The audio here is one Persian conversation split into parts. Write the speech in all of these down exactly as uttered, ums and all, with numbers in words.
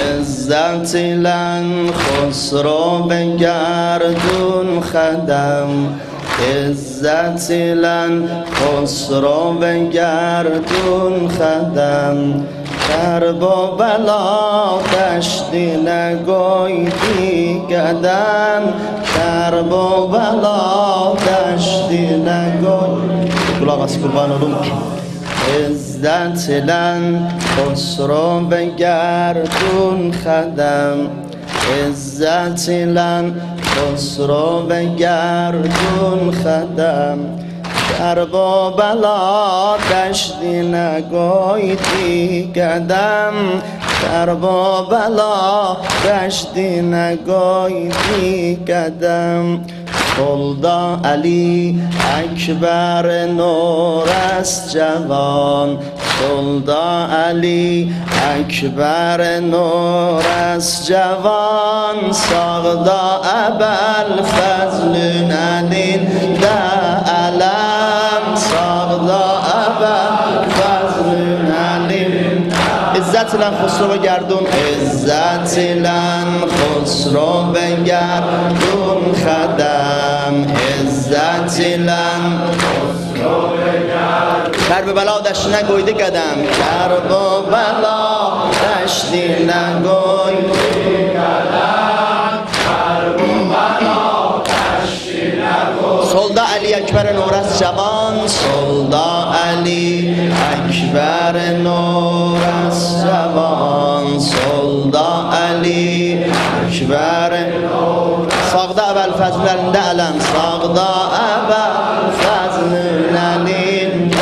عزت لن خسرو بگردون خدم عزت لن خسرو بگردون خدم کرب و بلا دشتی نگویدی گدم کرب و بلا دشتی نگویدی کلاغ از قربان علوم عزت لن خسرو بگردون خدم عزت لن خسرو بگردون خدم کرب و بلا دشتی نگویدی گدم کرب و بلا دشتی نگویدی گدم سلطان علی اکبر نور است جوان سلطان علی اکبر نور است جوان ساغدا ابوالفضل علی ده علم ساغدا ابوالفضل علی عزت لن خسرو بگردون عزت لن خسرو بگردون خدم عزت لن خسرو بگردون کرب بلا دشتی نگویده قدم کرب و بلا دشتی نگویده قدم کرب و بلا دشتی نگویده سلطان علی اکبر نور است جوان سلطان علی اکبر نور است جوان سلطان علی اکبر ساغدا ابوالفضل علی علم ساغدا ابوالفضل علی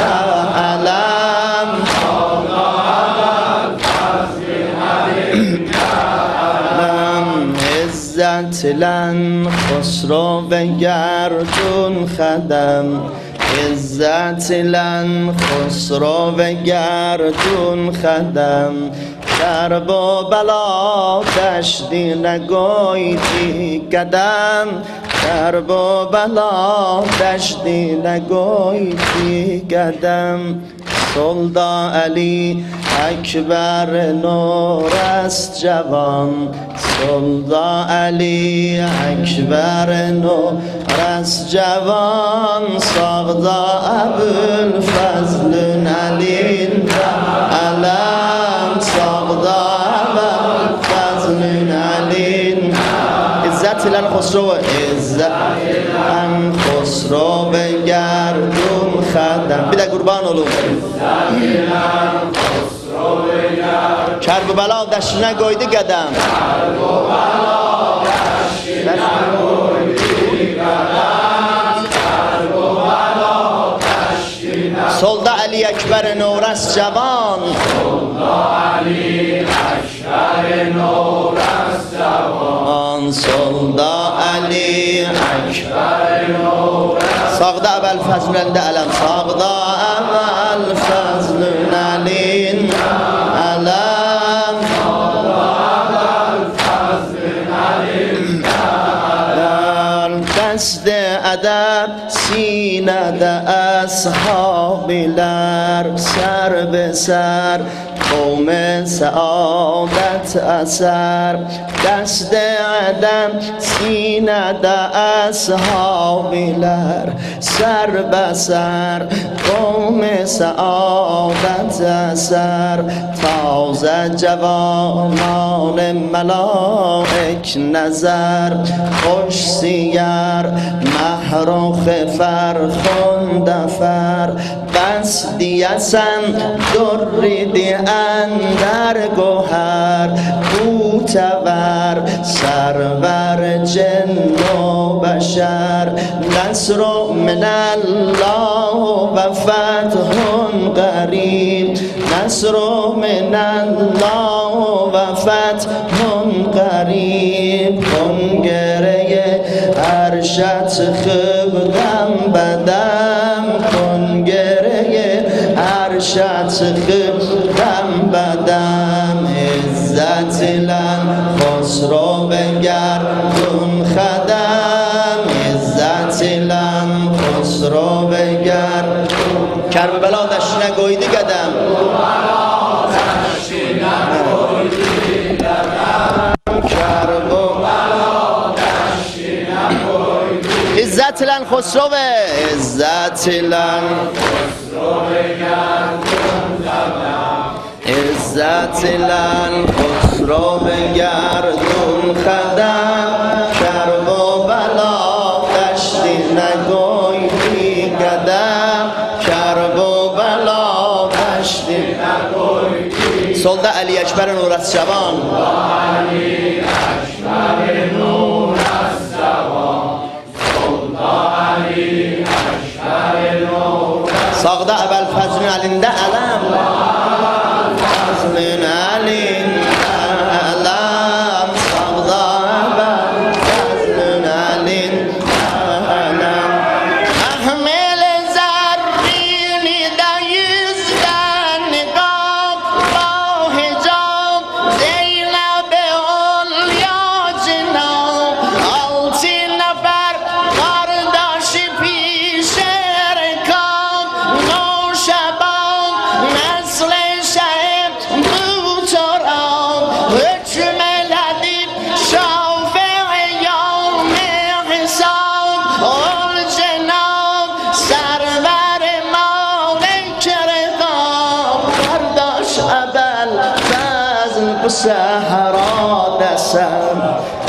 علم عزت لن خسرو بگردون خدم عزت لن خسرو بگردون خدم کرب و بلا دشتی نگویدی قدم کرب و بلا دشتی نگویدی قدم سلطان علی اکبر نور است جوان سلطان علی اکبر نور است جوان ساغدا ابوالفضل علی علم ساغدا ابوالفضل علی عزت لن خسرو عزت لن خسرو بگردون خدم بیده قربان علوم کرب بلا دشتی نگویدی قدم کرب بلا دشتی نگویدی قدم کرب بلا دشتی نگویدی سلطان علی اکبر نور است جوان سلطان علی اکبر نور است جوان سلطان علی اکبر نور است ساغدا ابوالفضل علی علم ساغدا ابوالفضل علی علم دست ادب سینه اصحابیلر سر به سر قوم سعادت اثر دست ادب سینه اصحابیلر سر به سر قوم سعادت اثر تازه جوانان ملائک نظر خوش سیر محروخ فرخنده فر بس دیسن دریدی اندر گوهر بوتور سرور جن و بشر نصر من الله و فتح قریب نصر من الله و فتح قریب کنگره ارشد خبدم بدم کنگره ارشد خبدم بدم عزت لن خسرو بگردون خدم عزت لن خسرو بگردون کرب بلا دشت نگویدی قدم لن خسرو عزت لن عزت لن خسرو گردون خدم کرب و بلا دشتی نگوی بی قدم کرب و بلا دشتی نگوی بی سلطه علی اکبر نور از جوان علی اکبر نور از جوان سلطه علی اکبر نور ساقده ابوالفضل علنده علم فضل علنده علم ساقده ابوالفضل علنده علم احمل زرینی در یزدن نقاب با حجاب زینب علیا جناب آلتی نفر برداشت پیش رکاب نوشبان نسل شهد بوتران حکم لدید شافع یوم حساب اول جناب سرور مالک رقاب برداشت ابوالفضل به صحرا دستم